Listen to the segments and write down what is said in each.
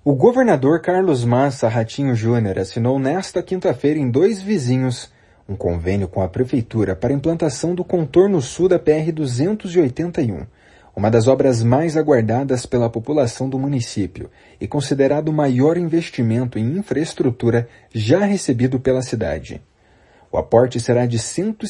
O governador Carlos Massa Ratinho Júnior assinou nesta quinta-feira em 2 Vizinhos um convênio com a Prefeitura para a implantação do contorno sul da PR-281, uma das obras mais aguardadas pela população do município e considerado o maior investimento em infraestrutura já recebido pela cidade. O aporte será de R$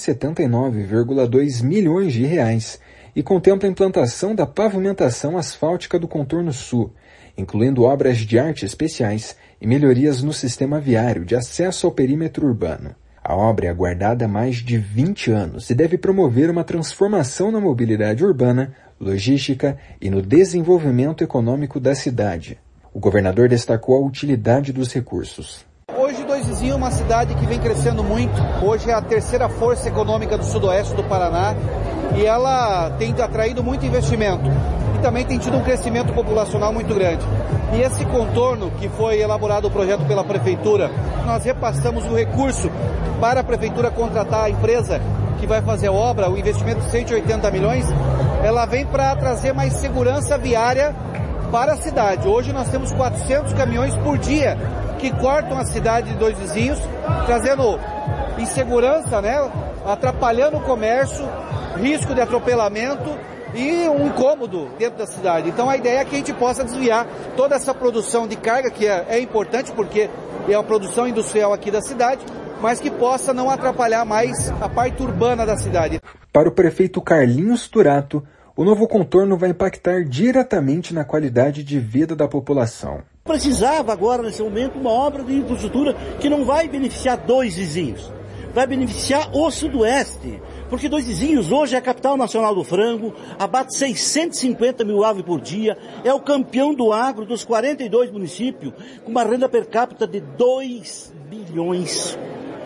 179,2 milhões e contempla a implantação da pavimentação asfáltica do contorno sul, incluindo obras de arte especiais e melhorias no sistema viário de acesso ao perímetro urbano. A obra é aguardada há mais de 20 anos e deve promover uma transformação na mobilidade urbana, logística e no desenvolvimento econômico da cidade. O governador destacou a utilidade dos recursos. Hoje, 2 Vizinhos é uma cidade que vem crescendo muito. Hoje é a terceira força econômica do sudoeste do Paraná e ela tem atraído muito investimento. E também tem tido um crescimento populacional muito grande. E esse contorno, que foi elaborado o projeto pela Prefeitura, nós repassamos o recurso para a Prefeitura contratar a empresa que vai fazer a obra, o investimento de 180 milhões, ela vem para trazer mais segurança viária para a cidade. Hoje nós temos 400 caminhões por dia que cortam a cidade de 2 Vizinhos, trazendo insegurança, atrapalhando o comércio, risco de atropelamento e um incômodo dentro da cidade. Então a ideia é que a gente possa desviar toda essa produção de carga, que é importante porque é a produção industrial aqui da cidade, mas que possa não atrapalhar mais a parte urbana da cidade. Para o prefeito Carlinhos Turato, o novo contorno vai impactar diretamente na qualidade de vida da população. Precisava agora, nesse momento, uma obra de infraestrutura que não vai beneficiar 2 Vizinhos, vai beneficiar o Sudoeste, porque 2 Vizinhos hoje é a capital nacional do frango, abate 650 mil aves por dia, é o campeão do agro dos 42 municípios, com uma renda per capita de 2 bilhões,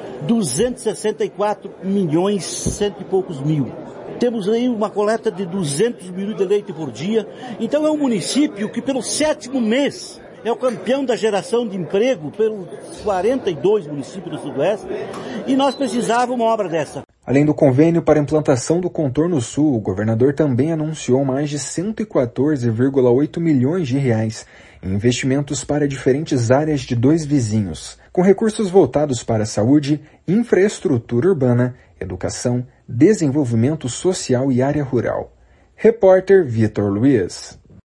264 milhões, cento e poucos mil. Temos aí uma coleta de 200 mil de leite por dia. Então é um município que pelo 7º mês é o campeão da geração de emprego pelos 42 municípios do Sudoeste. E nós precisávamos uma obra dessa. Além do convênio para a implantação do contorno sul, o governador também anunciou mais de 114,8 milhões de reais em investimentos para diferentes áreas de 2 Vizinhos, com recursos voltados para saúde, infraestrutura urbana, educação, desenvolvimento social e área rural. Repórter Vitor Luiz.